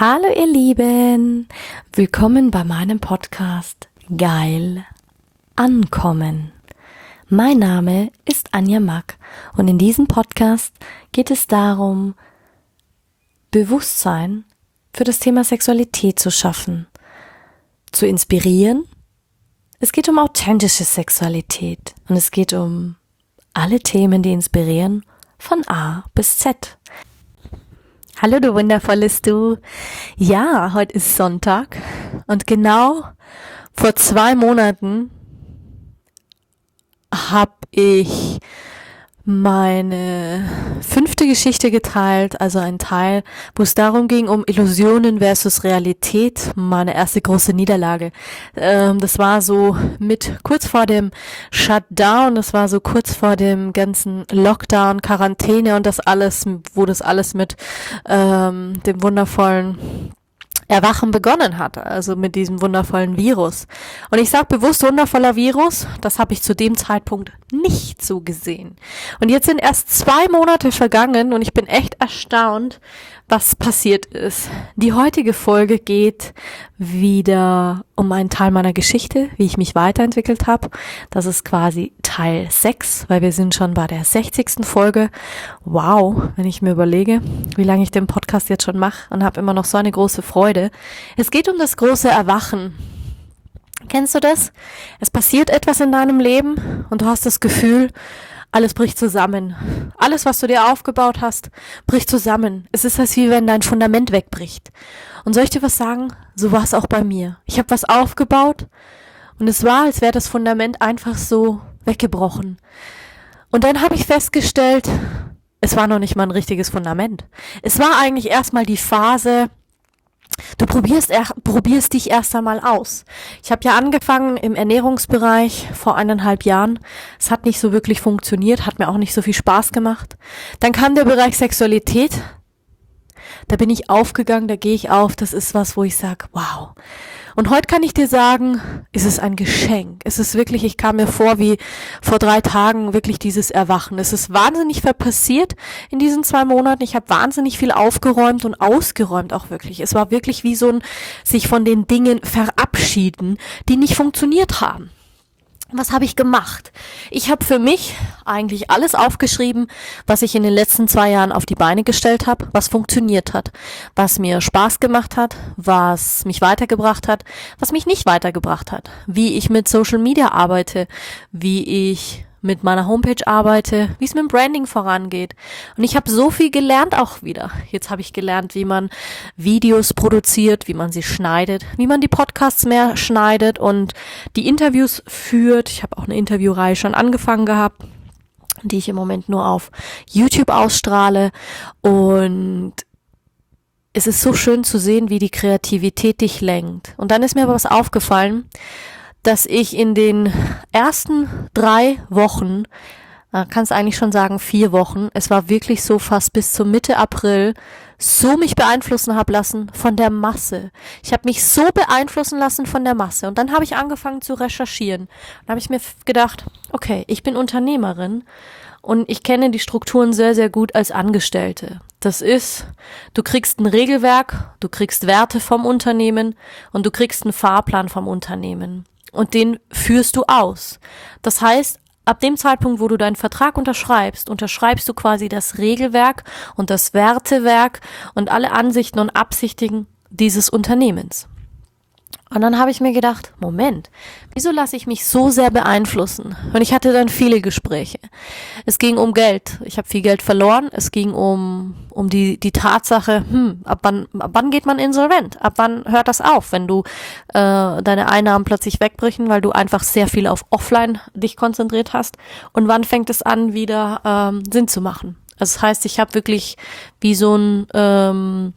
Hallo ihr Lieben, willkommen bei meinem Podcast Geil Ankommen. Mein Name ist Anja Mack und in diesem Podcast geht es darum, Bewusstsein für das Thema Sexualität zu schaffen, zu inspirieren. Es geht um authentische Sexualität und es geht um alle Themen, die inspirieren, von A bis Z. Hallo du wundervolles Du. Ja, heute ist Sonntag und genau vor 2 Monaten habe ich meine 5. Geschichte geteilt, also ein Teil, wo es darum ging, um Illusionen versus Realität, meine erste große Niederlage. Das war so kurz vor dem Shutdown, das war so kurz vor dem ganzen Lockdown, Quarantäne und das alles mit dem wundervollen Erwachen begonnen hat, also mit diesem wundervollen Virus. Und ich sage bewusst wundervoller Virus, das habe ich zu dem Zeitpunkt nicht so gesehen. Und jetzt sind erst 2 Monate vergangen und ich bin echt erstaunt, was passiert ist. Die heutige Folge geht wieder um einen Teil meiner Geschichte, wie ich mich weiterentwickelt habe. Das ist quasi Teil 6, weil wir sind schon bei der 60. Folge. Wow, wenn ich mir überlege, wie lange ich den Podcast jetzt schon mache und habe immer noch so eine große Freude. Es geht um das große Erwachen. Kennst du das? Es passiert etwas in deinem Leben und du hast das Gefühl, alles bricht zusammen. Alles, was du dir aufgebaut hast, bricht zusammen. Es ist, als wie wenn dein Fundament wegbricht. Und soll ich dir was sagen? So war es auch bei mir. Ich habe was aufgebaut und es war, als wäre das Fundament einfach so weggebrochen. Und dann habe ich festgestellt, es war noch nicht mal ein richtiges Fundament. Es war eigentlich erstmal die Phase, du probierst dich erst einmal aus. Ich habe ja angefangen im Ernährungsbereich vor 1,5 Jahren. Es hat nicht so wirklich funktioniert, hat mir auch nicht so viel Spaß gemacht. Dann kam der Bereich Sexualität. Da bin ich aufgegangen, da gehe ich auf. Das ist was, wo ich sage, wow. Und heute kann ich dir sagen, es ist ein Geschenk. Es ist wirklich, ich kam mir vor wie vor 3 Tagen wirklich dieses Erwachen. Es ist wahnsinnig viel passiert in diesen 2 Monaten. Ich habe wahnsinnig viel aufgeräumt und ausgeräumt auch wirklich. Es war wirklich wie so ein sich von den Dingen verabschieden, die nicht funktioniert haben. Was habe ich gemacht? Ich habe für mich eigentlich alles aufgeschrieben, was ich in den letzten 2 Jahren auf die Beine gestellt habe, was funktioniert hat, was mir Spaß gemacht hat, was mich weitergebracht hat, was mich nicht weitergebracht hat, wie ich mit Social Media arbeite, wie ich mit meiner Homepage arbeite, wie es mit dem Branding vorangeht. Und ich habe so viel gelernt auch wieder. Jetzt habe ich gelernt, wie man Videos produziert, wie man sie schneidet, wie man die Podcasts mehr schneidet und die Interviews führt. Ich habe auch eine Interviewreihe schon angefangen gehabt, die ich im Moment nur auf YouTube ausstrahle. Und es ist so schön zu sehen, wie die Kreativität dich lenkt. Und dann ist mir aber was aufgefallen, dass ich in den ersten 3 Wochen, kannst eigentlich schon sagen 4 Wochen, es war wirklich so fast bis zur Mitte April, so mich beeinflussen habe lassen von der Masse. Ich habe mich so beeinflussen lassen von der Masse. Und dann habe ich angefangen zu recherchieren. Dann habe ich mir gedacht, okay, ich bin Unternehmerin und ich kenne die Strukturen sehr, sehr gut als Angestellte. Das ist, du kriegst ein Regelwerk, du kriegst Werte vom Unternehmen und du kriegst einen Fahrplan vom Unternehmen. Und den führst du aus. Das heißt, ab dem Zeitpunkt, wo du deinen Vertrag unterschreibst du quasi das Regelwerk und das Wertewerk und alle Ansichten und Absichten dieses Unternehmens. Und dann habe ich mir gedacht, Moment, wieso lasse ich mich so sehr beeinflussen? Und ich hatte dann viele Gespräche. Es ging um Geld. Ich habe viel Geld verloren. Es ging um die Tatsache, ab wann geht man insolvent? Ab wann hört das auf, wenn du deine Einnahmen plötzlich wegbrechen, weil du einfach sehr viel auf Offline dich konzentriert hast? Und wann fängt es an, wieder Sinn zu machen? Also das heißt, ich habe wirklich wie so ein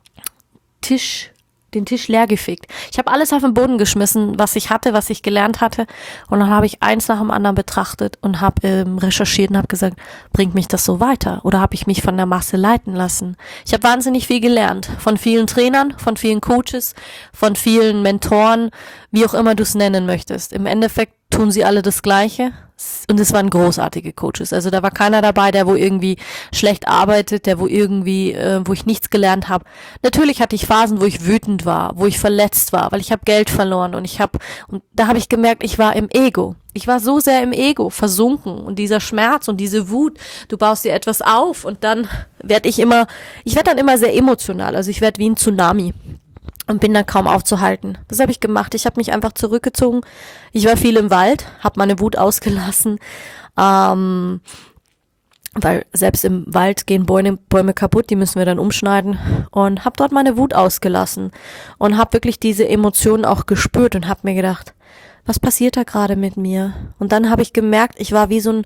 den Tisch leergefegt. Ich habe alles auf den Boden geschmissen, was ich hatte, was ich gelernt hatte. Und dann habe ich eins nach dem anderen betrachtet und habe recherchiert und habe gesagt, bringt mich das so weiter? Oder habe ich mich von der Masse leiten lassen? Ich habe wahnsinnig viel gelernt. Von vielen Trainern, von vielen Coaches, von vielen Mentoren, wie auch immer du es nennen möchtest. Im Endeffekt tun sie alle das Gleiche. Und es waren großartige Coaches. Also da war keiner dabei, der wo irgendwie schlecht arbeitet, der wo irgendwie, wo ich nichts gelernt habe. Natürlich hatte ich Phasen, wo ich wütend war, wo ich verletzt war, weil ich habe Geld verloren und da habe ich gemerkt, ich war im Ego. Ich war so sehr im Ego versunken und dieser Schmerz und diese Wut, du baust dir etwas auf und dann ich werde dann immer sehr emotional, also ich werde wie ein Tsunami. Und bin dann kaum aufzuhalten. Das habe ich gemacht. Ich habe mich einfach zurückgezogen. Ich war viel im Wald, habe meine Wut ausgelassen, weil selbst im Wald gehen Bäume kaputt, die müssen wir dann umschneiden. Und habe dort meine Wut ausgelassen und habe wirklich diese Emotionen auch gespürt und habe mir gedacht, was passiert da gerade mit mir? Und dann habe ich gemerkt, ich war wie so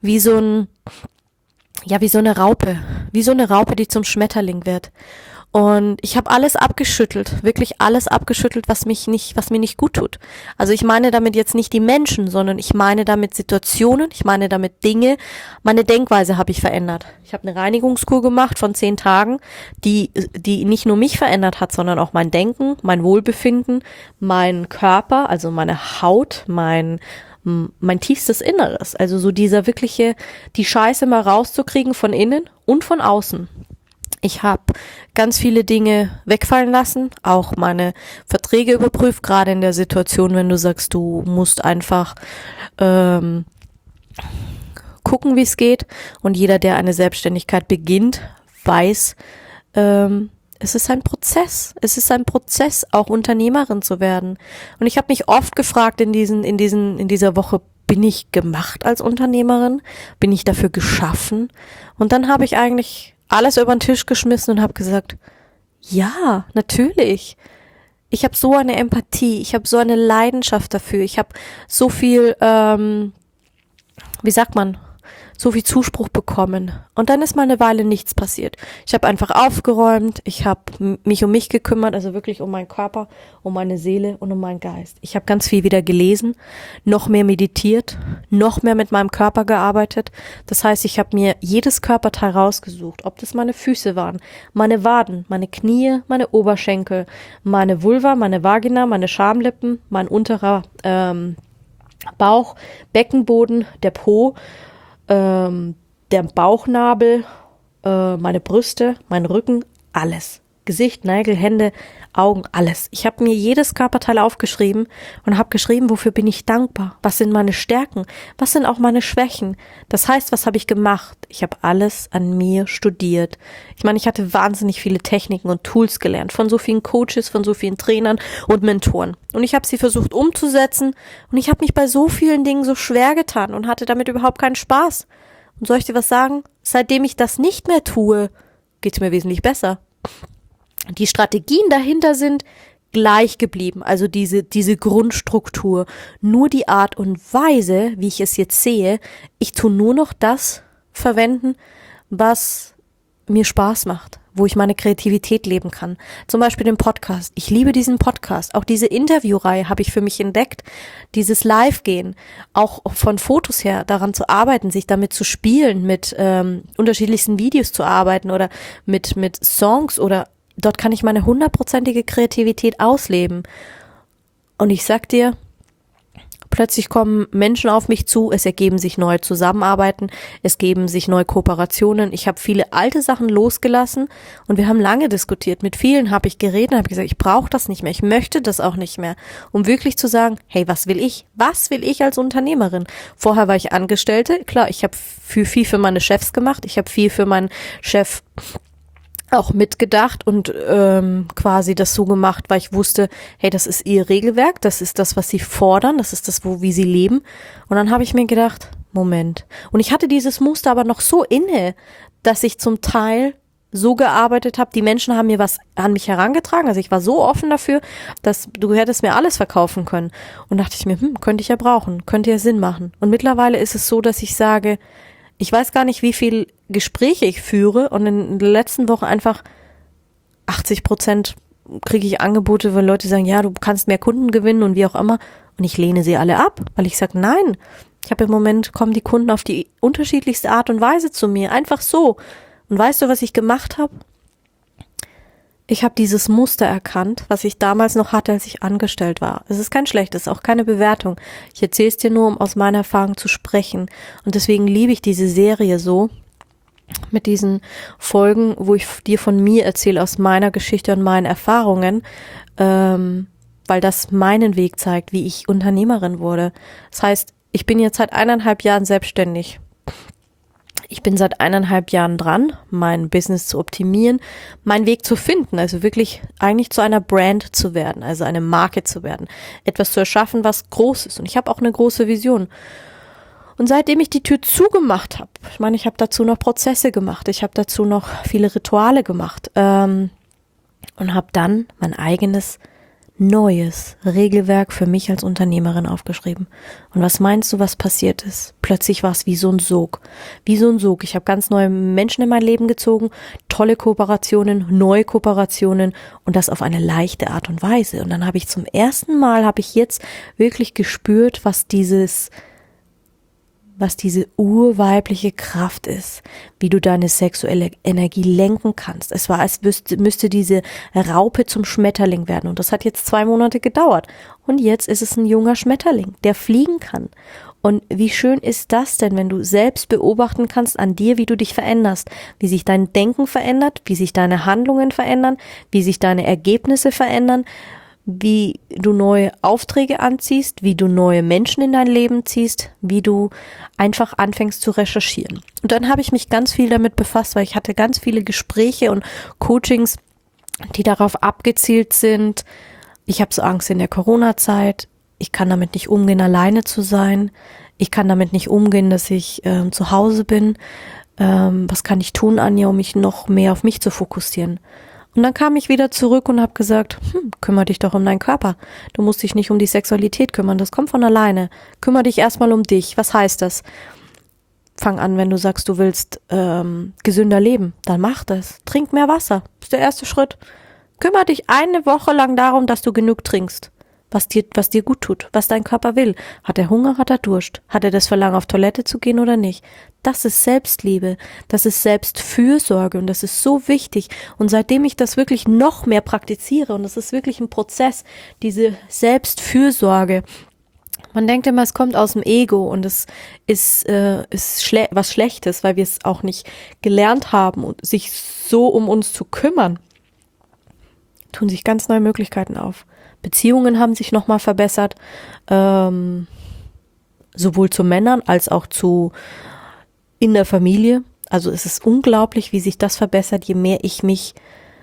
eine Raupe, die zum Schmetterling wird. Und ich habe alles abgeschüttelt, wirklich alles abgeschüttelt, was mir nicht gut tut. Also ich meine damit jetzt nicht die Menschen, sondern ich meine damit Situationen, ich meine damit Dinge. Meine Denkweise habe ich verändert. Ich habe eine Reinigungskur gemacht von 10 Tagen, die nicht nur mich verändert hat, sondern auch mein Denken, mein Wohlbefinden, mein Körper, also meine Haut, mein tiefstes Inneres. Also so die Scheiße mal rauszukriegen von innen und von außen. Ich habe ganz viele Dinge wegfallen lassen, auch meine Verträge überprüft, gerade in der Situation, wenn du sagst, du musst einfach gucken, wie es geht. Und jeder, der eine Selbstständigkeit beginnt, weiß, es ist ein Prozess. Es ist ein Prozess, auch Unternehmerin zu werden. Und ich habe mich oft gefragt in dieser Woche, bin ich gemacht als Unternehmerin? Bin ich dafür geschaffen? Und dann habe ich eigentlich alles über den Tisch geschmissen und habe gesagt, ja, natürlich. Ich habe so eine Empathie, ich habe so eine Leidenschaft dafür, ich habe so viel, so viel Zuspruch bekommen. Und dann ist mal eine Weile nichts passiert. Ich habe einfach aufgeräumt, ich habe mich um mich gekümmert, also wirklich um meinen Körper, um meine Seele und um meinen Geist. Ich habe ganz viel wieder gelesen, noch mehr meditiert, noch mehr mit meinem Körper gearbeitet. Das heißt, ich habe mir jedes Körperteil rausgesucht, ob das meine Füße waren, meine Waden, meine Knie, meine Oberschenkel, meine Vulva, meine Vagina, meine Schamlippen, mein unterer Bauch, Beckenboden, der Po, der Bauchnabel, meine Brüste, mein Rücken, alles. Gesicht, Nägel, Hände, Augen, alles. Ich habe mir jedes Körperteil aufgeschrieben und habe geschrieben, wofür bin ich dankbar? Was sind meine Stärken? Was sind auch meine Schwächen? Das heißt, was habe ich gemacht? Ich habe alles an mir studiert. Ich meine, ich hatte wahnsinnig viele Techniken und Tools gelernt, von so vielen Coaches, von so vielen Trainern und Mentoren. Und ich habe sie versucht umzusetzen und ich habe mich bei so vielen Dingen so schwer getan und hatte damit überhaupt keinen Spaß. Und soll ich dir was sagen? Seitdem ich das nicht mehr tue, geht es mir wesentlich besser. Die Strategien dahinter sind gleich geblieben, also diese Grundstruktur, nur die Art und Weise, wie ich es jetzt sehe, ich tue nur noch das verwenden, was mir Spaß macht, wo ich meine Kreativität leben kann. Zum Beispiel den Podcast. Ich liebe diesen Podcast. Auch diese Interviewreihe habe ich für mich entdeckt. Dieses Live-Gehen, auch von Fotos her daran zu arbeiten, sich damit zu spielen, mit unterschiedlichsten Videos zu arbeiten oder mit Songs oder dort kann ich meine 100%ige Kreativität ausleben. Und ich sag dir, plötzlich kommen Menschen auf mich zu, es ergeben sich neue Zusammenarbeiten, es geben sich neue Kooperationen. Ich habe viele alte Sachen losgelassen und wir haben lange diskutiert. Mit vielen habe ich geredet und habe gesagt, ich brauche das nicht mehr, ich möchte das auch nicht mehr. Um wirklich zu sagen, hey, was will ich? Was will ich als Unternehmerin? Vorher war ich Angestellte, klar, ich habe viel für meine Chefs gemacht, ich habe viel für meinen Chef auch mitgedacht und quasi das so gemacht, weil ich wusste, hey, das ist ihr Regelwerk, das ist das, was sie fordern, das ist das, wie sie leben. Und dann habe ich mir gedacht, Moment. Und ich hatte dieses Muster aber noch so inne, dass ich zum Teil so gearbeitet habe, die Menschen haben mir was an mich herangetragen, also ich war so offen dafür, dass du hättest mir alles verkaufen können. Und dachte ich mir, könnte ich ja brauchen, könnte ja Sinn machen. Und mittlerweile ist es so, dass ich sage, ich weiß gar nicht, wie viel Gespräche ich führe und in der letzten Woche einfach 80% kriege ich Angebote, weil Leute sagen, ja, du kannst mehr Kunden gewinnen und wie auch immer. Und ich lehne sie alle ab, weil ich sage, nein, ich habe im Moment, kommen die Kunden auf die unterschiedlichste Art und Weise zu mir, einfach so. Und weißt du, was ich gemacht habe? Ich habe dieses Muster erkannt, was ich damals noch hatte, als ich angestellt war. Es ist kein schlechtes, auch keine Bewertung. Ich erzähle es dir nur, um aus meiner Erfahrung zu sprechen. Und deswegen liebe ich diese Serie so, mit diesen Folgen, wo ich dir von mir erzähle, aus meiner Geschichte und meinen Erfahrungen, weil das meinen Weg zeigt, wie ich Unternehmerin wurde. Das heißt, ich bin jetzt seit 1,5 Jahren selbstständig. Ich bin seit 1,5 Jahren dran, mein Business zu optimieren, meinen Weg zu finden, also wirklich eigentlich zu einer Brand zu werden, also eine Marke zu werden, etwas zu erschaffen, was groß ist. Und ich habe auch eine große Vision. Und seitdem ich die Tür zugemacht habe, ich meine, ich habe dazu noch Prozesse gemacht, ich habe dazu noch viele Rituale gemacht und habe dann mein eigenes neues Regelwerk für mich als Unternehmerin aufgeschrieben. Und was meinst du, was passiert ist? Plötzlich war es wie so ein Sog. Wie so ein Sog. Ich habe ganz neue Menschen in mein Leben gezogen, tolle Kooperationen, neue Kooperationen und das auf eine leichte Art und Weise. Und dann habe ich zum ersten Mal, habe ich jetzt wirklich gespürt, was diese urweibliche Kraft ist, wie du deine sexuelle Energie lenken kannst. Es war, als müsste diese Raupe zum Schmetterling werden und das hat jetzt 2 Monate gedauert. Und jetzt ist es ein junger Schmetterling, der fliegen kann. Und wie schön ist das denn, wenn du selbst beobachten kannst an dir, wie du dich veränderst, wie sich dein Denken verändert, wie sich deine Handlungen verändern, wie sich deine Ergebnisse verändern, wie du neue Aufträge anziehst, wie du neue Menschen in dein Leben ziehst, wie du einfach anfängst zu recherchieren. Und dann habe ich mich ganz viel damit befasst, weil ich hatte ganz viele Gespräche und Coachings, die darauf abgezielt sind. Ich habe so Angst in der Corona-Zeit. Ich kann damit nicht umgehen, alleine zu sein. Ich kann damit nicht umgehen, dass ich zu Hause bin. Was kann ich tun, Anja, um mich noch mehr auf mich zu fokussieren? Und dann kam ich wieder zurück und habe gesagt, kümmere dich doch um deinen Körper. Du musst dich nicht um die Sexualität kümmern, das kommt von alleine. Kümmere dich erstmal um dich. Was heißt das? Fang an, wenn du sagst, du willst gesünder leben, dann mach das. Trink mehr Wasser, das ist der erste Schritt. Kümmere dich 1 Woche lang darum, dass du genug trinkst. Was dir gut tut, was dein Körper will. Hat er Hunger, hat er Durst? Hat er das Verlangen, auf Toilette zu gehen oder nicht? Das ist Selbstliebe, das ist Selbstfürsorge und das ist so wichtig. Und seitdem ich das wirklich noch mehr praktiziere, und das ist wirklich ein Prozess, diese Selbstfürsorge, man denkt immer, es kommt aus dem Ego und es ist was Schlechtes, weil wir es auch nicht gelernt haben, und sich so um uns zu kümmern, tun sich ganz neue Möglichkeiten auf. Beziehungen haben sich nochmal verbessert, sowohl zu Männern als auch in der Familie. Also es ist unglaublich, wie sich das verbessert, je mehr ich mich,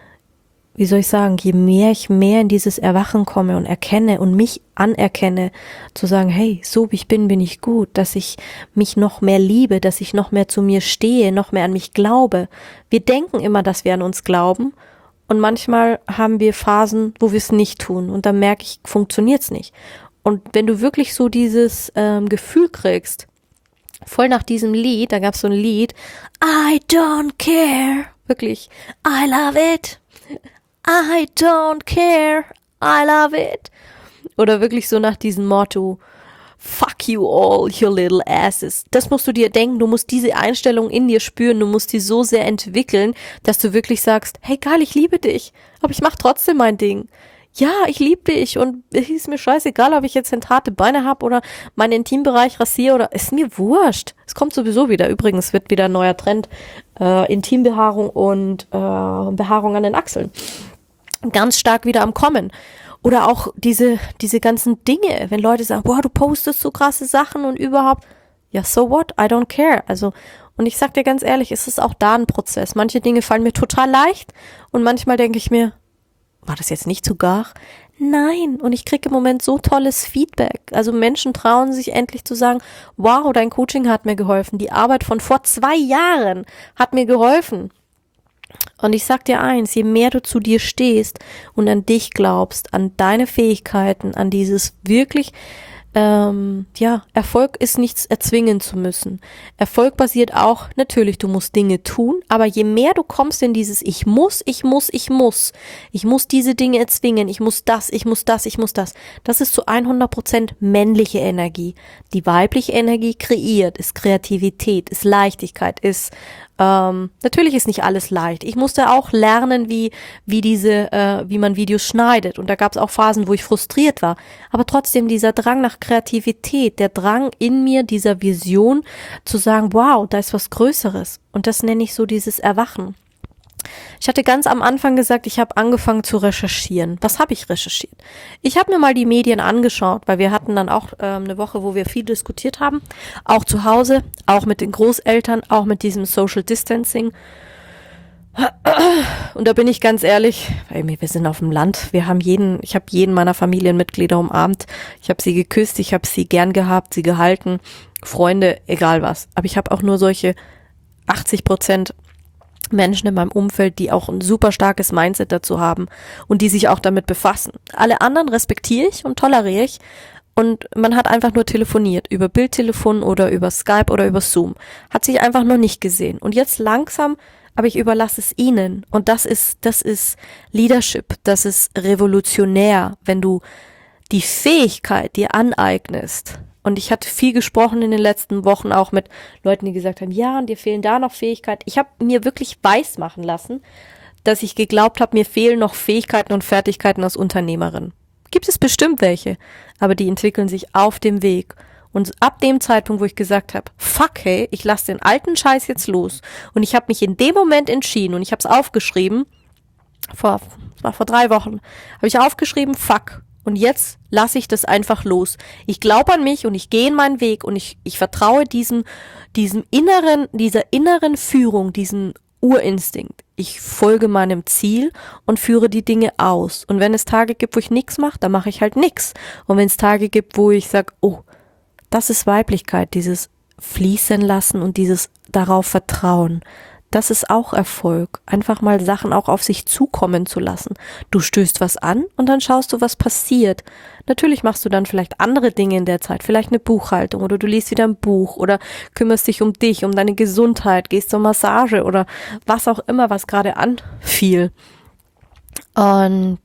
je mehr ich mehr in dieses Erwachen komme und erkenne und mich anerkenne, zu sagen, hey, so wie ich bin ich gut, dass ich mich noch mehr liebe, dass ich noch mehr zu mir stehe, noch mehr an mich glaube. Wir denken immer, dass wir an uns glauben. Und manchmal haben wir Phasen, wo wir es nicht tun. Und dann merke ich, funktioniert's nicht. Und wenn du wirklich so dieses Gefühl kriegst, voll nach diesem Lied, da gab es so ein Lied, I don't care, wirklich, I love it, I don't care, I love it. Oder wirklich so nach diesem Motto, fuck you all, you little asses. Das musst du dir denken, du musst diese Einstellung in dir spüren, du musst die so sehr entwickeln, dass du wirklich sagst, hey geil, ich liebe dich, aber ich mach trotzdem mein Ding. Ja, ich liebe dich und es ist mir scheißegal, ob ich jetzt harte Beine habe oder meinen Intimbereich rasiere oder ist mir wurscht. Es kommt sowieso wieder. Übrigens wird wieder ein neuer Trend, Intimbehaarung und Behaarung an den Achseln. Ganz stark wieder am Kommen. Oder auch diese ganzen Dinge, wenn Leute sagen, boah, du postest so krasse Sachen und überhaupt, ja, so what? I don't care. Also, und ich sag dir ganz ehrlich, es ist auch da ein Prozess. Manche Dinge fallen mir total leicht und manchmal denke ich mir, war das jetzt nicht zu gar? Nein. Und ich kriege im Moment so tolles Feedback. Also Menschen trauen sich endlich zu sagen, wow, dein Coaching hat mir geholfen. Die Arbeit von vor 2 Jahren hat mir geholfen. Und ich sag dir eins, je mehr du zu dir stehst und an dich glaubst, an deine Fähigkeiten, an dieses wirklich, Erfolg ist nichts erzwingen zu müssen. Erfolg basiert auch, natürlich, du musst Dinge tun, aber je mehr du kommst in dieses ich muss diese Dinge erzwingen, ich muss das, das ist zu 100% männliche Energie. Die weibliche Energie kreiert, ist Kreativität, ist Leichtigkeit, ist Natürlich ist nicht alles leicht. Ich musste auch lernen, wie man Videos schneidet. Und da gab es auch Phasen, wo ich frustriert war. Aber trotzdem dieser Drang nach Kreativität, der Drang in mir, dieser Vision zu sagen, wow, da ist was Größeres. Und das nenne ich so dieses Erwachen. Ich hatte ganz am Anfang gesagt, ich habe angefangen zu recherchieren. Was habe ich recherchiert? Ich habe mir mal die Medien angeschaut, weil wir hatten dann auch eine Woche, wo wir viel diskutiert haben. Auch zu Hause, auch mit den Großeltern, auch mit diesem Social Distancing. Und da bin ich ganz ehrlich, wir sind auf dem Land, ich habe jeden meiner Familienmitglieder umarmt. Ich habe sie geküsst, ich habe sie gern gehabt, sie gehalten, Freunde, egal was. Aber ich habe auch nur solche 80% Menschen in meinem Umfeld, die auch ein super starkes Mindset dazu haben und die sich auch damit befassen. Alle anderen respektiere ich und toleriere ich und man hat einfach nur telefoniert, über Bildtelefon oder über Skype oder über Zoom. Hat sich einfach noch nicht gesehen. Und jetzt langsam, aber ich überlasse es ihnen und das ist Leadership, das ist revolutionär, wenn du die Fähigkeit dir aneignest. Und ich hatte viel gesprochen in den letzten Wochen auch mit Leuten, die gesagt haben, ja, und dir fehlen da noch Fähigkeiten. Ich habe mir wirklich weismachen lassen, dass ich geglaubt habe, mir fehlen noch Fähigkeiten und Fertigkeiten als Unternehmerin. Gibt es bestimmt welche, aber die entwickeln sich auf dem Weg. Und ab dem Zeitpunkt, wo ich gesagt habe, fuck hey, ich lasse den alten Scheiß jetzt los. Und ich habe mich in dem Moment entschieden und ich habe es aufgeschrieben, vor 3 Wochen, habe ich aufgeschrieben, fuck. Und jetzt lasse ich das einfach los. Ich glaube an mich und ich gehe in meinen Weg und ich vertraue dieser inneren Führung, diesem Urinstinkt. Ich folge meinem Ziel und führe die Dinge aus. Und wenn es Tage gibt, wo ich nichts mache, dann mache ich halt nichts. Und wenn es Tage gibt, wo ich sage, oh, das ist Weiblichkeit, dieses Fließen lassen und dieses darauf vertrauen. Das ist auch Erfolg, einfach mal Sachen auch auf sich zukommen zu lassen. Du stößt was an und dann schaust du, was passiert. Natürlich machst du dann vielleicht andere Dinge in der Zeit, vielleicht eine Buchhaltung oder du liest wieder ein Buch oder kümmerst dich um dich, um deine Gesundheit, gehst zur Massage oder was auch immer, was gerade anfiel. Und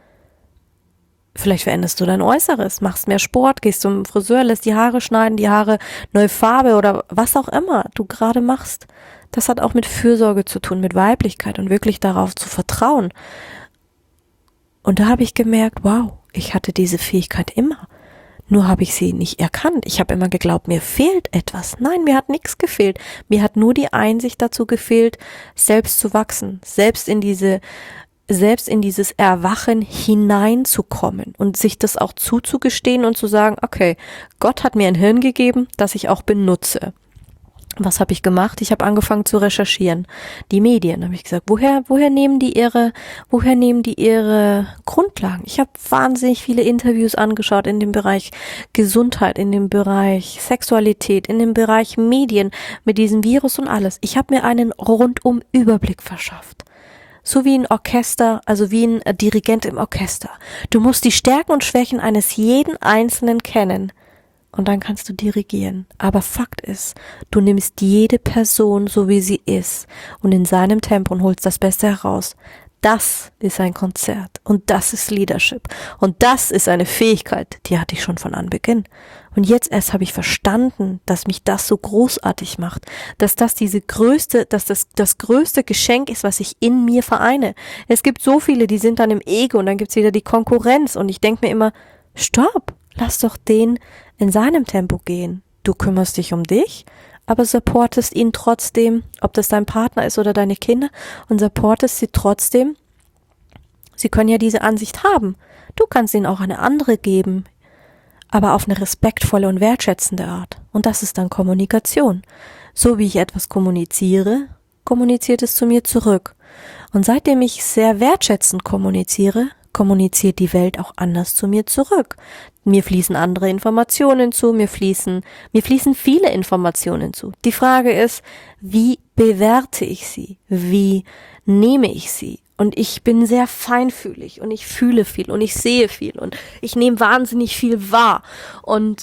vielleicht veränderst du dein Äußeres, machst mehr Sport, gehst zum Friseur, lässt die Haare schneiden, die Haare neue Farbe oder was auch immer du gerade machst. Das hat auch mit Fürsorge zu tun, mit Weiblichkeit und wirklich darauf zu vertrauen. Und da habe ich gemerkt, wow, ich hatte diese Fähigkeit immer. Nur habe ich sie nicht erkannt. Ich habe immer geglaubt, mir fehlt etwas. Nein, mir hat nichts gefehlt. Mir hat nur die Einsicht dazu gefehlt, selbst zu wachsen, selbst in dieses Erwachen hineinzukommen und sich das auch zuzugestehen und zu sagen, okay, Gott hat mir ein Hirn gegeben, das ich auch benutze. Was habe ich gemacht? Ich habe angefangen zu recherchieren. Die Medien, habe ich gesagt, woher nehmen die ihre Grundlagen? Ich habe wahnsinnig viele Interviews angeschaut in dem Bereich Gesundheit, in dem Bereich Sexualität, in dem Bereich Medien mit diesem Virus und alles. Ich habe mir einen rundum Überblick verschafft. So wie ein Orchester, also wie ein Dirigent im Orchester. Du musst die Stärken und Schwächen eines jeden Einzelnen kennen. Und dann kannst du dirigieren. Aber Fakt ist, du nimmst jede Person so wie sie ist und in seinem Tempo und holst das Beste heraus. Das ist ein Konzert und das ist Leadership und das ist eine Fähigkeit, die hatte ich schon von Anbeginn. Und jetzt erst habe ich verstanden, dass mich das so großartig macht, dass das größte Geschenk ist, was ich in mir vereine. Es gibt so viele, die sind dann im Ego und dann gibt's wieder die Konkurrenz und ich denke mir immer, stopp, lass doch den in seinem Tempo gehen. Du kümmerst dich um dich, aber supportest ihn trotzdem, ob das dein Partner ist oder deine Kinder, und supportest sie trotzdem. Sie können ja diese Ansicht haben. Du kannst ihnen auch eine andere geben, aber auf eine respektvolle und wertschätzende Art. Und das ist dann Kommunikation. So wie ich etwas kommuniziere, kommuniziert es zu mir zurück. Und seitdem ich sehr wertschätzend kommuniziere, kommuniziert die Welt auch anders zu mir zurück. Mir fließen andere Informationen zu, mir fließen viele Informationen zu. Die Frage ist, wie bewerte ich sie? Wie nehme ich sie? Und ich bin sehr feinfühlig und ich fühle viel und ich sehe viel und ich nehme wahnsinnig viel wahr. Und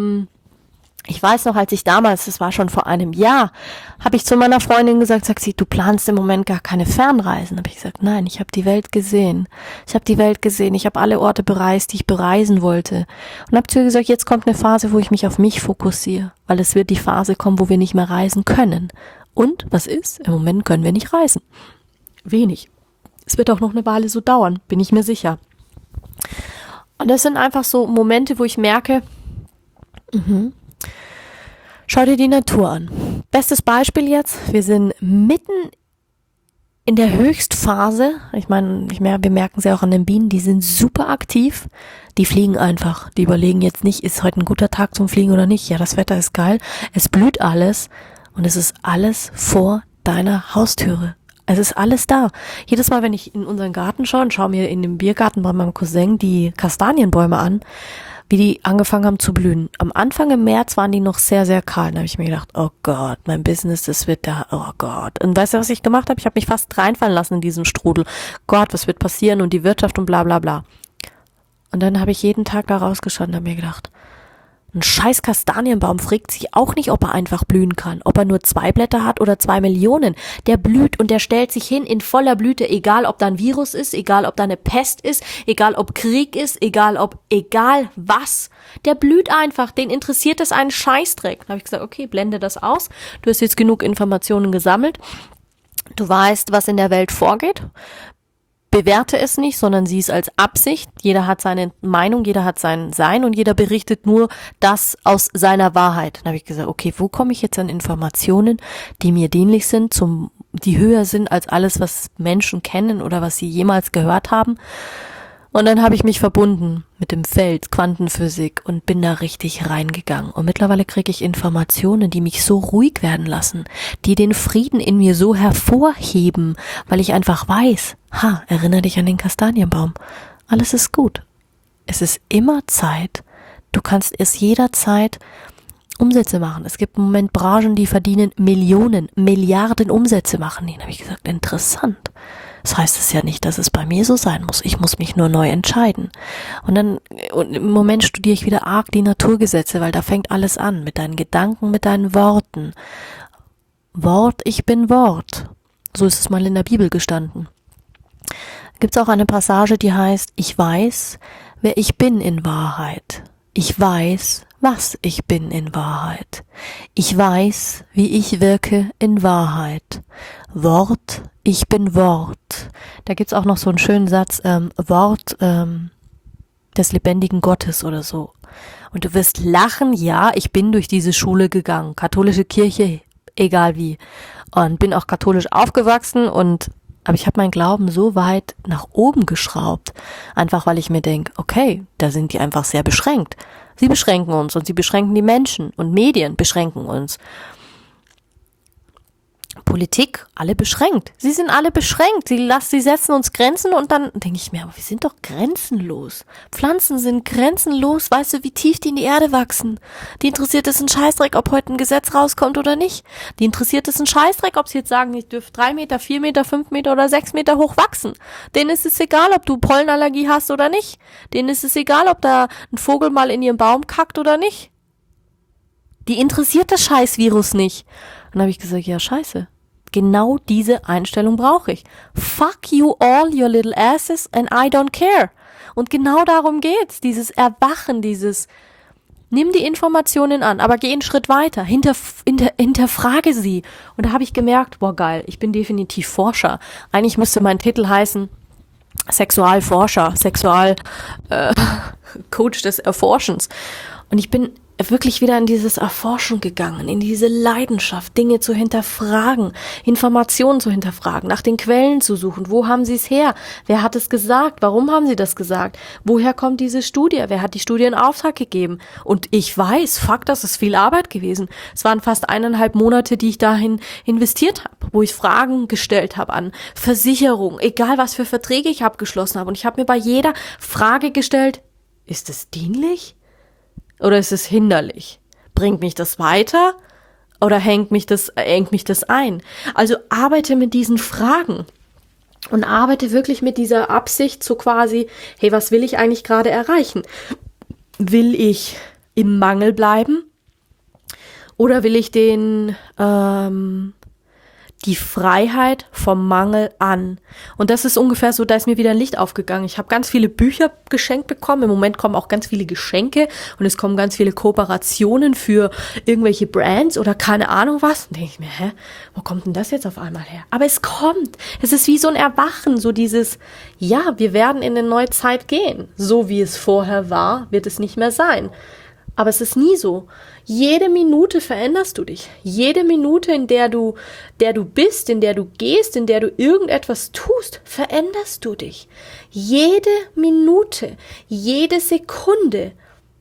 ich weiß noch, als ich damals, das war schon vor einem Jahr, habe ich zu meiner Freundin gesagt, sagt sie, du planst im Moment gar keine Fernreisen. Habe ich gesagt, nein, ich habe die Welt gesehen. Ich habe alle Orte bereist, die ich bereisen wollte. Und habe zu ihr gesagt, jetzt kommt eine Phase, wo ich mich auf mich fokussiere, weil es wird die Phase kommen, wo wir nicht mehr reisen können. Und was ist? Im Moment können wir nicht reisen. Wenig. Es wird auch noch eine Weile so dauern, bin ich mir sicher. Und das sind einfach so Momente, wo ich merke, schau dir die Natur an. Bestes Beispiel jetzt, wir sind mitten in der Höchstphase. Ich meine, wir merken es ja auch an den Bienen, die sind super aktiv. Die fliegen einfach. Die überlegen jetzt nicht, ist heute ein guter Tag zum Fliegen oder nicht. Ja, das Wetter ist geil. Es blüht alles und es ist alles vor deiner Haustüre. Es ist alles da. Jedes Mal, wenn ich in unseren Garten schaue und schaue mir in dem Biergarten bei meinem Cousin die Kastanienbäume an, wie die angefangen haben zu blühen. Am Anfang im März waren die noch sehr, sehr kahl. Da habe ich mir gedacht, oh Gott, mein Business, das wird da, oh Gott. Und weißt du, was ich gemacht habe? Ich habe mich fast reinfallen lassen in diesen Strudel. Gott, was wird passieren und die Wirtschaft und bla bla bla. Und dann habe ich jeden Tag da rausgeschaut und habe mir gedacht, ein scheiß Kastanienbaum fragt sich auch nicht, ob er einfach blühen kann, ob er nur 2 Blätter hat oder 2 Millionen. Der blüht und der stellt sich hin in voller Blüte, egal ob da ein Virus ist, egal ob da eine Pest ist, egal ob Krieg ist, egal was. Der blüht einfach, den interessiert es einen Scheißdreck. Dann habe ich gesagt, okay, blende das aus. Du hast jetzt genug Informationen gesammelt. Du weißt, was in der Welt vorgeht. Bewerte es nicht, sondern sieh es als Absicht. Jeder hat seine Meinung, jeder hat sein Sein und jeder berichtet nur das aus seiner Wahrheit. Dann habe ich gesagt, okay, wo komme ich jetzt an Informationen, die mir dienlich sind, die höher sind als alles, was Menschen kennen oder was sie jemals gehört haben? Und dann habe ich mich verbunden mit dem Feld Quantenphysik und bin da richtig reingegangen. Und mittlerweile kriege ich Informationen, die mich so ruhig werden lassen, die den Frieden in mir so hervorheben, weil ich einfach weiß, erinnere dich an den Kastanienbaum. Alles ist gut. Es ist immer Zeit. Du kannst es jederzeit Umsätze machen. Es gibt im Moment Branchen, die verdienen Millionen, Milliarden Umsätze machen. Den habe ich gesagt, interessant. Das heißt es ja nicht, dass es bei mir so sein muss. Ich muss mich nur neu entscheiden. Und im Moment studiere ich wieder arg die Naturgesetze, weil da fängt alles an. Mit deinen Gedanken, mit deinen Worten. Wort, ich bin Wort. So ist es mal in der Bibel gestanden. Gibt es auch eine Passage, die heißt, ich weiß, wer ich bin in Wahrheit. Ich weiß, was ich bin in Wahrheit. Ich weiß, wie ich wirke in Wahrheit. Wort, ich bin Wort. Da gibt's auch noch so einen schönen Satz, Wort des lebendigen Gottes oder so. Und du wirst lachen, ja, ich bin durch diese Schule gegangen, katholische Kirche, egal wie. Und bin auch katholisch aufgewachsen aber ich habe meinen Glauben so weit nach oben geschraubt, einfach weil ich mir denke, okay, da sind die einfach sehr beschränkt. Sie beschränken uns und sie beschränken die Menschen und Medien beschränken uns. Politik, alle beschränkt. Sie sind alle beschränkt. Sie setzen uns Grenzen und dann denke ich mir, aber wir sind doch grenzenlos. Pflanzen sind grenzenlos. Weißt du, wie tief die in die Erde wachsen? Die interessiert es einen Scheißdreck, ob heute ein Gesetz rauskommt oder nicht. Die interessiert es einen Scheißdreck, ob sie jetzt sagen, ich dürfe 3 Meter, 4 Meter, 5 Meter oder 6 Meter hoch wachsen. Denen ist es egal, ob du Pollenallergie hast oder nicht. Denen ist es egal, ob da ein Vogel mal in ihren Baum kackt oder nicht. Die interessiert das Scheißvirus nicht. Und dann habe ich gesagt, ja, scheiße. Genau diese Einstellung brauche ich. Fuck you all, your little asses, and I don't care. Und genau darum geht's. Dieses Erwachen, nimm die Informationen an, aber geh einen Schritt weiter. Hinterfrage sie. Und da habe ich gemerkt, boah, geil, ich bin definitiv Forscher. Eigentlich müsste mein Titel heißen Sexualforscher, Coach des Erforschens. Und ich bin wirklich wieder in dieses Erforschen gegangen, in diese Leidenschaft, Dinge zu hinterfragen, Informationen zu hinterfragen, nach den Quellen zu suchen. Wo haben sie es her? Wer hat es gesagt? Warum haben sie das gesagt? Woher kommt diese Studie? Wer hat die Studie in Auftrag gegeben? Und ich weiß, fuck, das ist viel Arbeit gewesen. Es waren fast 1,5 Monate, die ich dahin investiert habe, wo ich Fragen gestellt habe an Versicherung, egal was für Verträge ich abgeschlossen habe. Und ich habe mir bei jeder Frage gestellt, ist es dienlich? Oder ist es hinderlich? Bringt mich das weiter? Oder engt mich das ein? Also arbeite mit diesen Fragen und arbeite wirklich mit dieser Absicht so quasi, hey, was will ich eigentlich gerade erreichen? Will ich im Mangel bleiben? Oder will ich den Die Freiheit vom Mangel an. Und das ist ungefähr so, da ist mir wieder ein Licht aufgegangen. Ich habe ganz viele Bücher geschenkt bekommen. Im Moment kommen auch ganz viele Geschenke und es kommen ganz viele Kooperationen für irgendwelche Brands oder keine Ahnung was. Und denke ich mir, wo kommt denn das jetzt auf einmal her? Aber es kommt. Es ist wie so ein Erwachen, so dieses, ja, wir werden in eine neue Zeit gehen. So wie es vorher war, wird es nicht mehr sein. Aber es ist nie so. Jede Minute veränderst du dich. Jede Minute, in der du bist, in der du gehst, in der du irgendetwas tust, veränderst du dich. Jede Minute, jede Sekunde.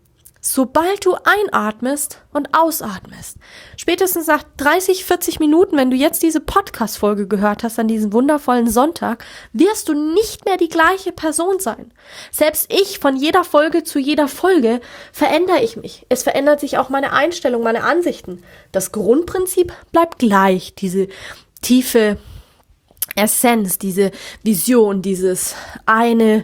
Sobald du einatmest und ausatmest, spätestens nach 30, 40 Minuten, wenn du jetzt diese Podcast-Folge gehört hast an diesem wundervollen Sonntag, wirst du nicht mehr die gleiche Person sein. Selbst ich, von jeder Folge zu jeder Folge, verändere ich mich. Es verändert sich auch meine Einstellung, meine Ansichten. Das Grundprinzip bleibt gleich, diese tiefe Essenz, diese Vision, dieses eine,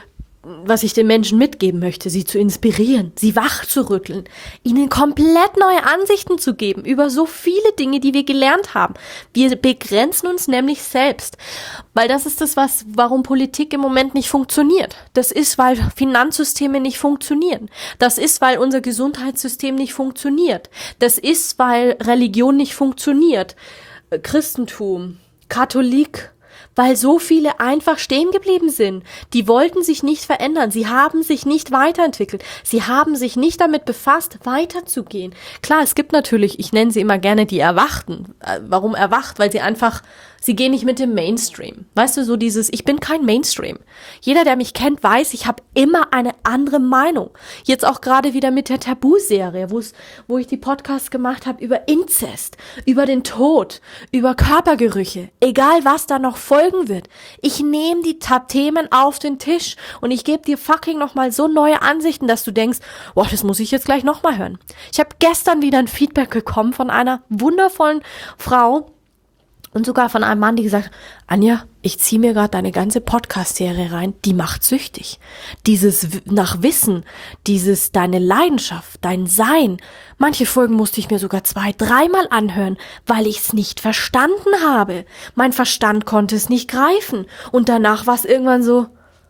was ich den Menschen mitgeben möchte, sie zu inspirieren, sie wach zu rütteln, ihnen komplett neue Ansichten zu geben über so viele Dinge, die wir gelernt haben. Wir begrenzen uns nämlich selbst, weil das ist das, warum Politik im Moment nicht funktioniert. Das ist, weil Finanzsysteme nicht funktionieren. Das ist, weil unser Gesundheitssystem nicht funktioniert. Das ist, weil Religion nicht funktioniert. Christentum, Katholik, weil so viele einfach stehen geblieben sind. Die wollten sich nicht verändern. Sie haben sich nicht weiterentwickelt. Sie haben sich nicht damit befasst, weiterzugehen. Klar, es gibt natürlich, ich nenne sie immer gerne die Erwachten. Warum erwacht? Weil sie gehen nicht mit dem Mainstream. Weißt du, so dieses, ich bin kein Mainstream. Jeder, der mich kennt, weiß, ich habe immer eine andere Meinung. Jetzt auch gerade wieder mit der Tabu-Serie, wo ich die Podcasts gemacht habe über Inzest, über den Tod, über Körpergerüche, egal was da noch folgen wird. Ich nehme die Themen auf den Tisch und ich gebe dir fucking nochmal so neue Ansichten, dass du denkst, boah, das muss ich jetzt gleich nochmal hören. Ich habe gestern wieder ein Feedback bekommen von einer wundervollen Frau, und sogar von einem Mann, die gesagt hat, Anja, ich ziehe mir gerade deine ganze Podcast-Serie rein, die macht süchtig. Dieses nach Wissen, dieses deine Leidenschaft, dein Sein. Manche Folgen musste ich mir sogar 2-3 Mal anhören, weil ich es nicht verstanden habe. Mein Verstand konnte es nicht greifen. Und danach war es irgendwann so,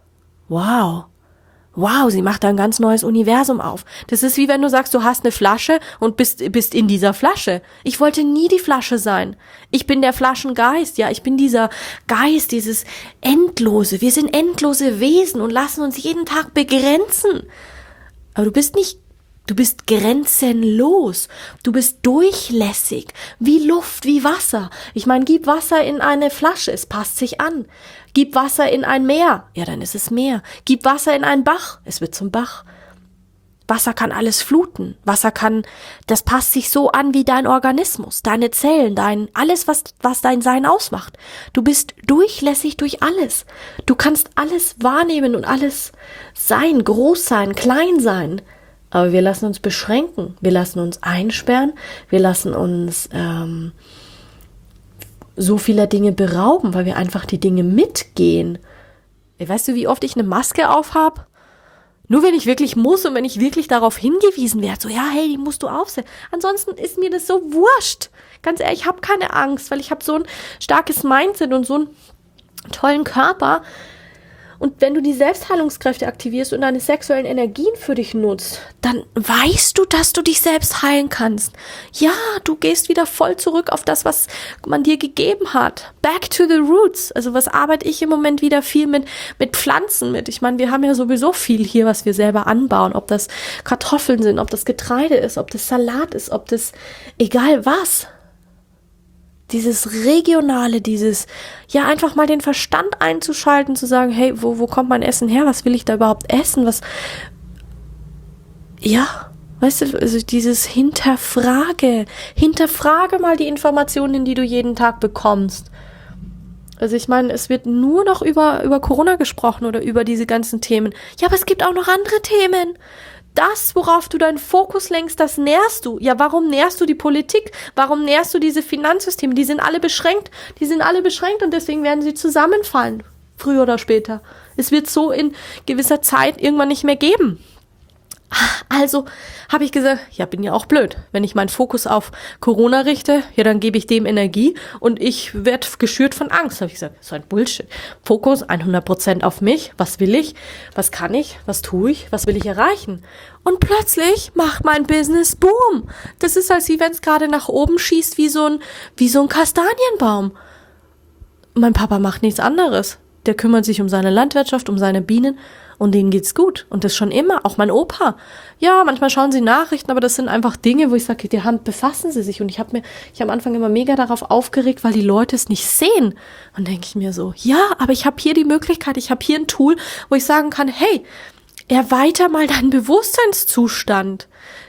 wow, sie macht da ein ganz neues Universum auf. Das ist wie wenn du sagst, du hast eine Flasche und bist in dieser Flasche. Ich wollte nie die Flasche sein. Ich bin der Flaschengeist, ja, ich bin dieser Geist, dieses Endlose. Wir sind endlose Wesen und lassen uns jeden Tag begrenzen. Aber du bist grenzenlos. Du bist durchlässig, wie Luft, wie Wasser. Ich meine, gib Wasser in eine Flasche, es passt sich an. Gib Wasser in ein Meer, ja, dann ist es Meer. Gib Wasser in einen Bach, es wird zum Bach. Wasser kann alles fluten. Das passt sich so an wie dein Organismus, deine Zellen, alles, was dein Sein ausmacht. Du bist durchlässig durch alles. Du kannst alles wahrnehmen und alles sein, groß sein, klein sein. Aber wir lassen uns beschränken, wir lassen uns einsperren, wir lassen uns so vieler Dinge berauben, weil wir einfach die Dinge mitgehen. Weißt du, wie oft ich eine Maske aufhab? Nur wenn ich wirklich muss und wenn ich wirklich darauf hingewiesen werde, so ja, hey, die musst du aufsetzen. Ansonsten ist mir das so wurscht. Ganz ehrlich, ich habe keine Angst, weil ich habe so ein starkes Mindset und so einen tollen Körper. Und wenn du die Selbstheilungskräfte aktivierst und deine sexuellen Energien für dich nutzt, dann weißt du, dass du dich selbst heilen kannst. Ja, du gehst wieder voll zurück auf das, was man dir gegeben hat. Back to the roots. Also was arbeite ich im Moment wieder viel mit Pflanzen mit. Ich meine, wir haben ja sowieso viel hier, was wir selber anbauen. Ob das Kartoffeln sind, ob das Getreide ist, ob das Salat ist, ob das egal was. Dieses Regionale, ja, einfach mal den Verstand einzuschalten, zu sagen, hey, wo kommt mein Essen her? Was will ich da überhaupt essen? Weißt du, also dieses Hinterfrage mal die Informationen, die du jeden Tag bekommst. Also ich meine, es wird nur noch über Corona gesprochen oder über diese ganzen Themen. Ja, aber es gibt auch noch andere Themen. Das, worauf du deinen Fokus lenkst, das nährst du. Ja, warum nährst du die Politik? Warum nährst du diese Finanzsysteme? Die sind alle beschränkt und deswegen werden sie zusammenfallen, früher oder später. Es wird so in gewisser Zeit irgendwann nicht mehr geben. Also habe ich gesagt, ja, bin ja auch blöd. Wenn ich meinen Fokus auf Corona richte, ja, dann gebe ich dem Energie und ich werde geschürt von Angst. Habe ich gesagt, so ein Bullshit. Fokus 100% auf mich. Was will ich? Was kann ich? Was tue ich? Was will ich erreichen? Und plötzlich macht mein Business Boom. Das ist, als wenn es gerade nach oben schießt wie so ein Kastanienbaum. Mein Papa macht nichts anderes. Der kümmert sich um seine Landwirtschaft, um seine Bienen und denen geht's gut. Und das schon immer, auch mein Opa. Ja, manchmal schauen sie Nachrichten, aber das sind einfach Dinge, wo ich sage, die Hand befassen sie sich. Und ich habe am Anfang immer mega darauf aufgeregt, weil die Leute es nicht sehen. Und denke ich mir so, ja, aber ich habe hier die Möglichkeit, ich habe hier ein Tool, wo ich sagen kann, hey, erweiter mal deinen Bewusstseinszustand.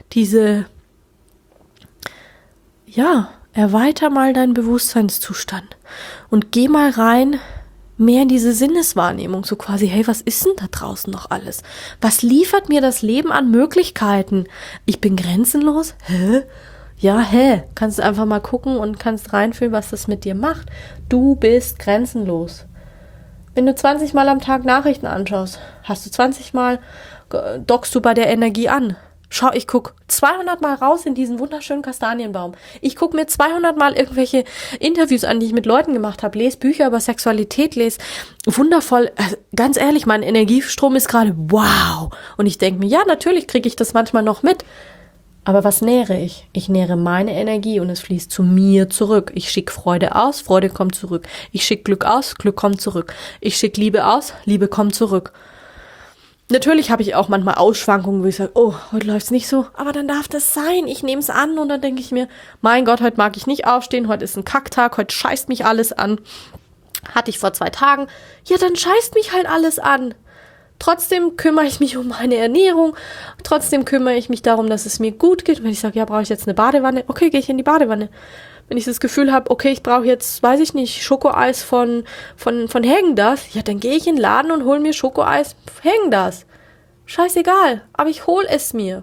Erweiter mal deinen Bewusstseinszustand. Und geh mal rein, mehr in diese Sinneswahrnehmung, so quasi, hey, was ist denn da draußen noch alles? Was liefert mir das Leben an Möglichkeiten? Ich bin grenzenlos? Hä? Ja, kannst einfach mal gucken und kannst reinfühlen, was das mit dir macht. Du bist grenzenlos. Wenn du 20 Mal am Tag Nachrichten anschaust, hast du 20 Mal, dockst du bei der Energie an. Schau, ich guck 200 Mal raus in diesen wunderschönen Kastanienbaum. Ich guck mir 200 Mal irgendwelche Interviews an, die ich mit Leuten gemacht habe. Lese Bücher über Sexualität, lese wundervoll. Ganz ehrlich, mein Energiestrom ist gerade wow. Und ich denke mir, ja, natürlich kriege ich das manchmal noch mit. Aber was nähere ich? Ich nähere meine Energie und es fließt zu mir zurück. Ich schicke Freude aus, Freude kommt zurück. Ich schicke Glück aus, Glück kommt zurück. Ich schicke Liebe aus, Liebe kommt zurück. Natürlich habe ich auch manchmal Ausschwankungen, wo ich sage, oh, heute läuft's nicht so, aber dann darf das sein, ich nehme es an und dann denke ich mir, mein Gott, heute mag ich nicht aufstehen, heute ist ein Kacktag, heute scheißt mich alles an. Hatte ich vor 2 Tagen, ja, dann scheißt mich halt alles an. Trotzdem kümmere ich mich um meine Ernährung, trotzdem kümmere ich mich darum, dass es mir gut geht. Wenn ich sage, ja, brauche ich jetzt eine Badewanne, okay, gehe ich in die Badewanne. Wenn ich das Gefühl habe, okay, ich brauche jetzt, weiß ich nicht, Schokoeis von Häagen-Dazs, ja, dann gehe ich in den Laden und hole mir Schokoeis Häagen-Dazs. Scheißegal, aber ich hol es mir.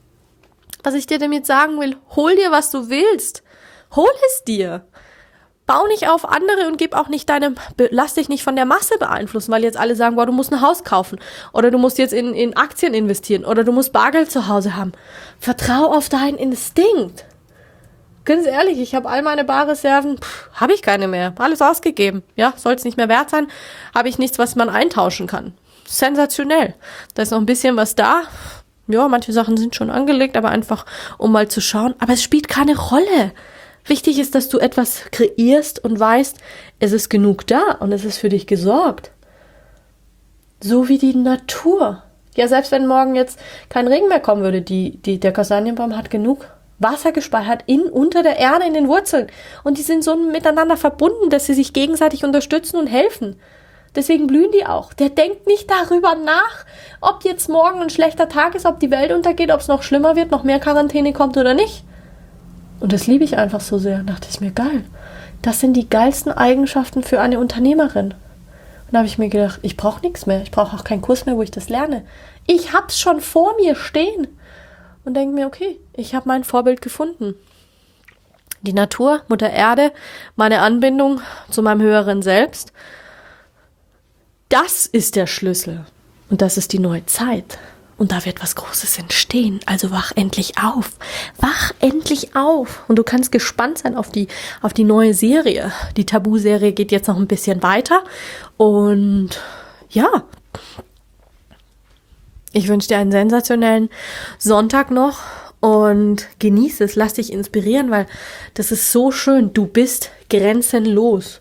Was ich dir damit sagen will, hol dir, was du willst. Hol es dir. Bau nicht auf andere und lass dich nicht von der Masse beeinflussen, weil jetzt alle sagen, boah, du musst ein Haus kaufen oder du musst jetzt in Aktien investieren oder du musst Bargeld zu Hause haben. Vertrau auf deinen Instinkt. Ganz ehrlich, ich habe all meine Barreserven, habe ich keine mehr. Alles ausgegeben. Ja, soll es nicht mehr wert sein, habe ich nichts, was man eintauschen kann. Sensationell. Da ist noch ein bisschen was da. Ja, manche Sachen sind schon angelegt, aber einfach, um mal zu schauen. Aber es spielt keine Rolle. Wichtig ist, dass du etwas kreierst und weißt, es ist genug da und es ist für dich gesorgt. So wie die Natur. Ja, selbst wenn morgen jetzt kein Regen mehr kommen würde, der Kastanienbaum hat genug Wasser gespeichert unter der Erde in den Wurzeln. Und die sind so miteinander verbunden, dass sie sich gegenseitig unterstützen und helfen. Deswegen blühen die auch. Der denkt nicht darüber nach, ob jetzt morgen ein schlechter Tag ist, ob die Welt untergeht, ob es noch schlimmer wird, noch mehr Quarantäne kommt oder nicht. Und das liebe ich einfach so sehr. Da dachte ich mir, geil. Das sind die geilsten Eigenschaften für eine Unternehmerin. Und da habe ich mir gedacht, ich brauche nichts mehr. Ich brauche auch keinen Kurs mehr, wo ich das lerne. Ich hab's schon vor mir stehen. Und denke mir, okay, ich habe mein Vorbild gefunden. Die Natur, Mutter Erde, meine Anbindung zu meinem höheren Selbst. Das ist der Schlüssel. Und das ist die neue Zeit. Und da wird was Großes entstehen. Also wach endlich auf. Wach endlich auf. Und du kannst gespannt sein auf die neue Serie. Die Tabu-Serie geht jetzt noch ein bisschen weiter. Und ja, ich wünsche dir einen sensationellen Sonntag noch und genieße es. Lass dich inspirieren, weil das ist so schön. Du bist grenzenlos.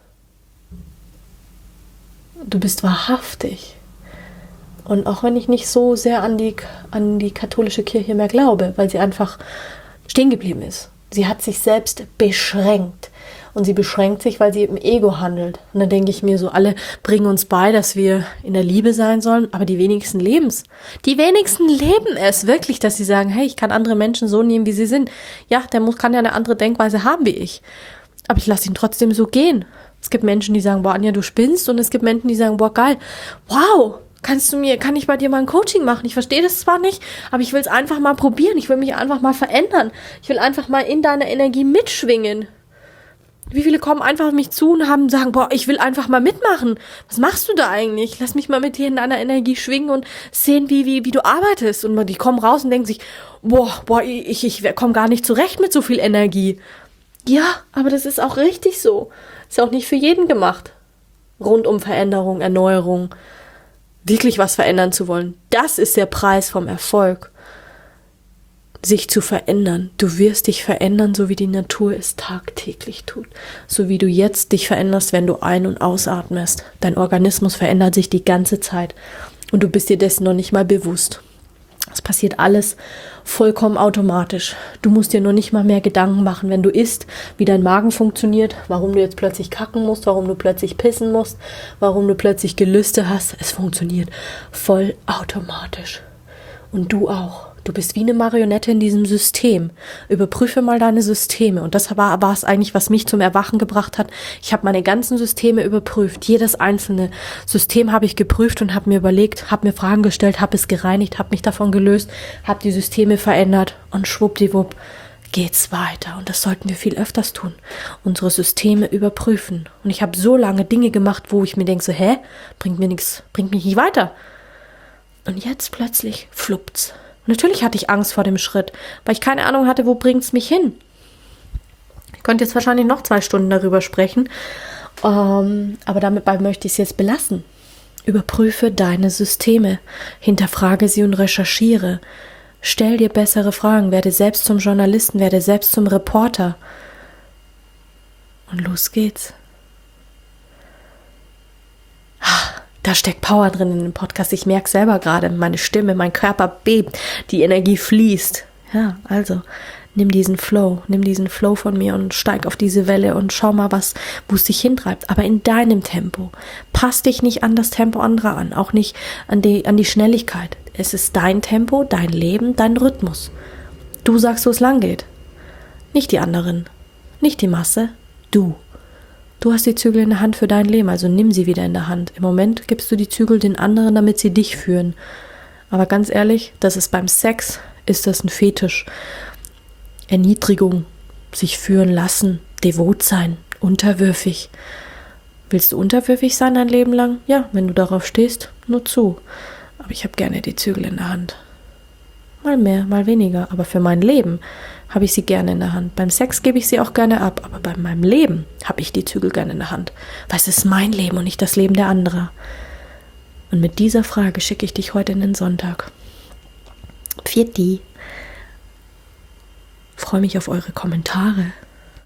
Du bist wahrhaftig. Und auch wenn ich nicht so sehr an die katholische Kirche mehr glaube, weil sie einfach stehen geblieben ist. Sie hat sich selbst beschränkt. Und sie beschränkt sich, weil sie im Ego handelt. Und dann denke ich mir so, alle bringen uns bei, dass wir in der Liebe sein sollen, aber die wenigsten leben's. Die wenigsten leben es wirklich, dass sie sagen, hey, ich kann andere Menschen so nehmen, wie sie sind. Ja, kann ja eine andere Denkweise haben wie ich. Aber ich lasse ihn trotzdem so gehen. Es gibt Menschen, die sagen, boah, Anja, du spinnst. Und es gibt Menschen, die sagen, boah, geil, wow, kann ich bei dir mal ein Coaching machen? Ich verstehe das zwar nicht, aber ich will es einfach mal probieren. Ich will mich einfach mal verändern. Ich will einfach mal in deiner Energie mitschwingen. Wie viele kommen einfach auf mich zu und sagen, boah, ich will einfach mal mitmachen. Was machst du da eigentlich? Lass mich mal mit dir in deiner Energie schwingen und sehen, wie du arbeitest. Und die kommen raus und denken sich, boah, ich komme gar nicht zurecht mit so viel Energie. Ja, aber das ist auch richtig so. Ist ja auch nicht für jeden gemacht. Rund um Veränderung, Erneuerung, wirklich was verändern zu wollen. Das ist der Preis vom Erfolg. Sich zu verändern. Du wirst dich verändern, so wie die Natur es tagtäglich tut. So wie du jetzt dich veränderst, wenn du ein- und ausatmest. Dein Organismus verändert sich die ganze Zeit. Und du bist dir dessen noch nicht mal bewusst. Es passiert alles vollkommen automatisch. Du musst dir nur nicht mal mehr Gedanken machen, wenn du isst, wie dein Magen funktioniert, warum du jetzt plötzlich kacken musst, warum du plötzlich pissen musst, warum du plötzlich Gelüste hast. Es funktioniert voll automatisch. Und du auch. Du bist wie eine Marionette in diesem System. Überprüfe mal deine Systeme. Und das war es eigentlich, was mich zum Erwachen gebracht hat. Ich habe meine ganzen Systeme überprüft. Jedes einzelne System habe ich geprüft und habe mir überlegt, habe mir Fragen gestellt, habe es gereinigt, habe mich davon gelöst, habe die Systeme verändert und schwuppdiwupp geht's weiter. Und das sollten wir viel öfters tun. Unsere Systeme überprüfen. Und ich habe so lange Dinge gemacht, wo ich mir denke, so, bringt mir nichts, bringt mich nicht weiter. Und jetzt plötzlich fluppt's. Natürlich hatte ich Angst vor dem Schritt, weil ich keine Ahnung hatte, wo bringt's mich hin. Ich könnte jetzt wahrscheinlich noch 2 Stunden darüber sprechen, aber dabei möchte ich es jetzt belassen. Überprüfe deine Systeme, hinterfrage sie und recherchiere. Stell dir bessere Fragen, werde selbst zum Journalisten, werde selbst zum Reporter. Und los geht's. Da steckt Power drin in dem Podcast. Ich merke selber gerade, meine Stimme, mein Körper bebt, die Energie fließt. Ja, also nimm diesen Flow von mir und steig auf diese Welle und schau mal, wo es dich hintreibt. Aber in deinem Tempo. Pass dich nicht an das Tempo anderer an, auch nicht an die Schnelligkeit. Es ist dein Tempo, dein Leben, dein Rhythmus. Du sagst, wo es lang geht. Nicht die anderen, nicht die Masse, du. Du hast die Zügel in der Hand für dein Leben, also nimm sie wieder in der Hand. Im Moment gibst du die Zügel den anderen, damit sie dich führen. Aber ganz ehrlich, beim Sex ist das ein Fetisch. Erniedrigung, sich führen lassen, devot sein, unterwürfig. Willst du unterwürfig sein dein Leben lang? Ja, wenn du darauf stehst, nur zu. Aber ich habe gerne die Zügel in der Hand. Mal mehr, mal weniger, aber für mein Leben habe ich sie gerne in der Hand. Beim Sex gebe ich sie auch gerne ab, aber bei meinem Leben habe ich die Zügel gerne in der Hand. Weil es ist mein Leben und nicht das Leben der anderen. Und mit dieser Frage schicke ich dich heute in den Sonntag. Pfiat die. Freue mich auf eure Kommentare.